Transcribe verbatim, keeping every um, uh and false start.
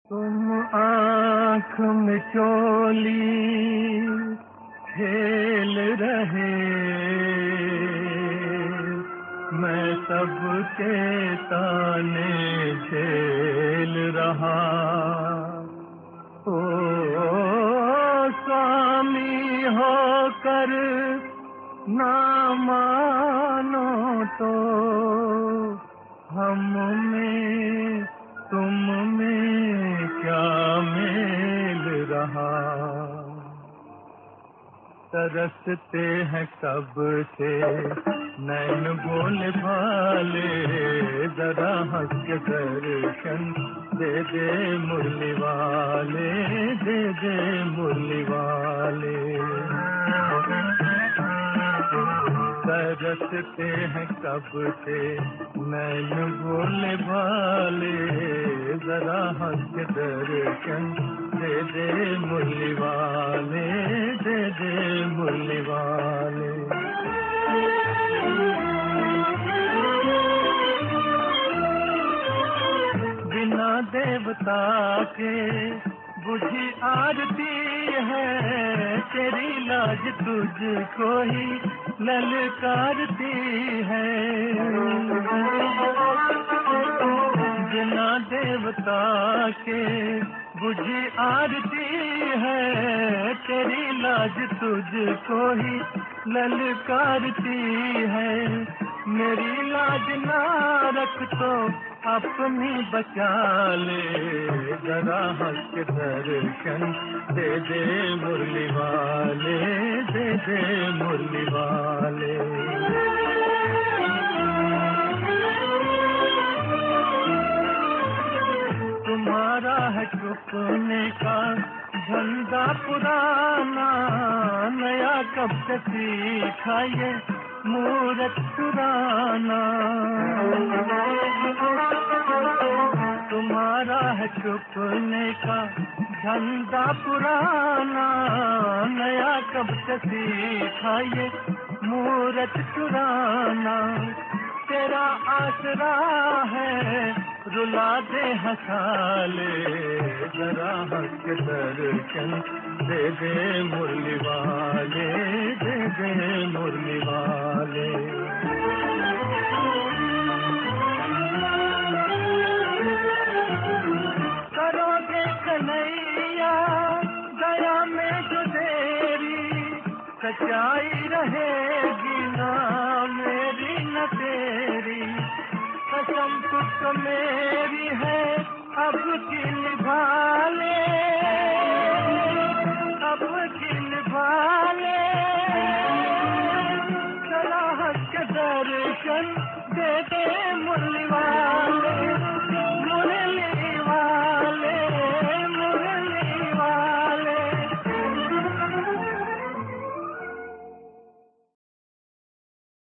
तुम आँख मिचोली खेल रहे, मैं सबके ताने झेल रहा। ओ स्वामी होकर ना मानो तो हम में तुम में क्या मेल रहा। तरसते हैं कब से नैन बोले भाले, जरा हंस के दर्शन दे दे मुरली वाले, दे दे मुरली वाले। तरसते हैं कब से नैन बोले भाले, जरा हंस के दर्शन दे दे मुरली वाले, दे दे मुरली वाले। बिना देवता के बुझी आरती है, तेरी लाज तुझको ही ललकारती है। बिना देवता के बुझी आरती है, तेरी लाज तुझको ही ललकारती है। मेरी लाज ना रख तो अपनी बचा ले, जरा हंस के दर्शन दे दे मुरली वाले, दे दे मुरली वाले। तुम्हारा है चुपने का धंधा पुराना, नया कब से सीखा ये मूरत चुराना। तुम्हारा है चुपने का धंधा पुराना, नया कब से सीखा ये मूरत चुराना। तेरा आसरा है रुला दे हंसा ले, जरा हंस के दर्शन दे दे मुरली वाले, दे दे मुरली वाले। करोगे कन्हैया दया में जो देरी, सच्चाई रहेगी ना मेरी न तेरी। कसम तुझको